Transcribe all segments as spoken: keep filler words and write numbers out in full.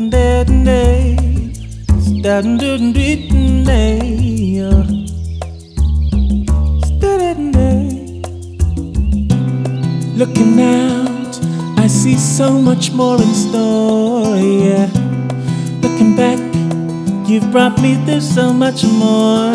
Looking out, I see so much more in store, yeah. Looking back, you've brought me through so much more.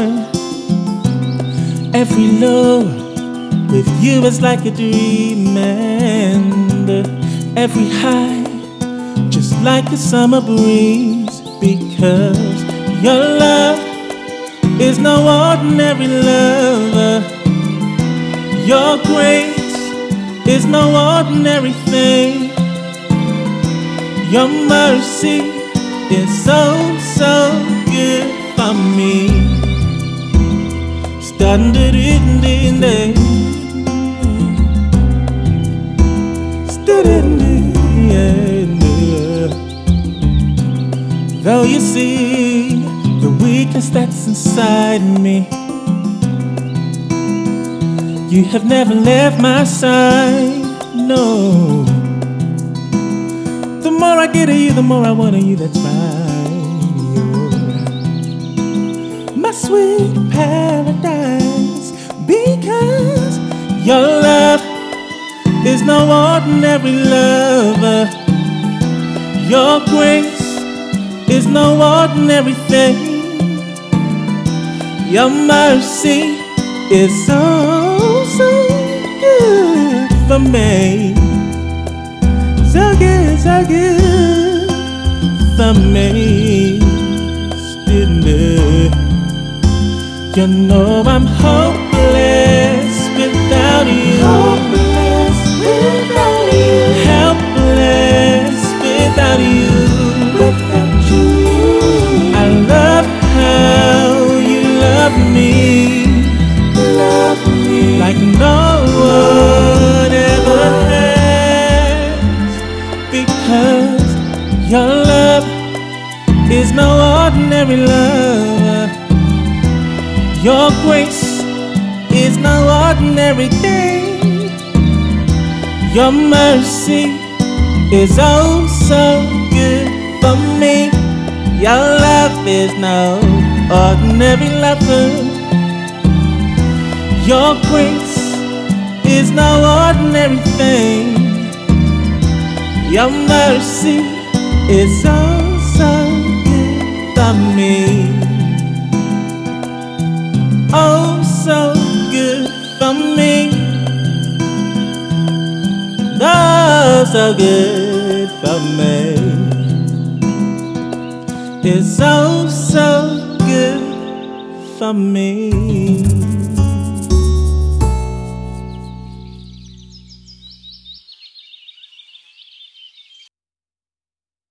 Every low with you is like a dream, and every high just like a summer breeze. Because your love is no ordinary love. Your grace is no ordinary thing. Your mercy is so, so good for me. Standard in the day, standard in the end. Though you see the weakness that's inside me, you have never left my side, no. The more I get of you, the more I want of you, that's right. You're my sweet paradise. Because your love is no ordinary love. Your grace is no ordinary thing. Your mercy is so, so good for me. So good, so good for me. Still, you know I'm hopeless without you. Hopeless without you. Helpless without you. Without you. I love how you love me. Love me like no one ever has. Because your love is no ordinary love. Your grace is no ordinary thing. Your mercy is oh so good for me. Your love is no ordinary love. Your grace is no ordinary thing. Your mercy is so, so good for me. Oh, so good for me. Oh, so good for me. It's so, so good for me.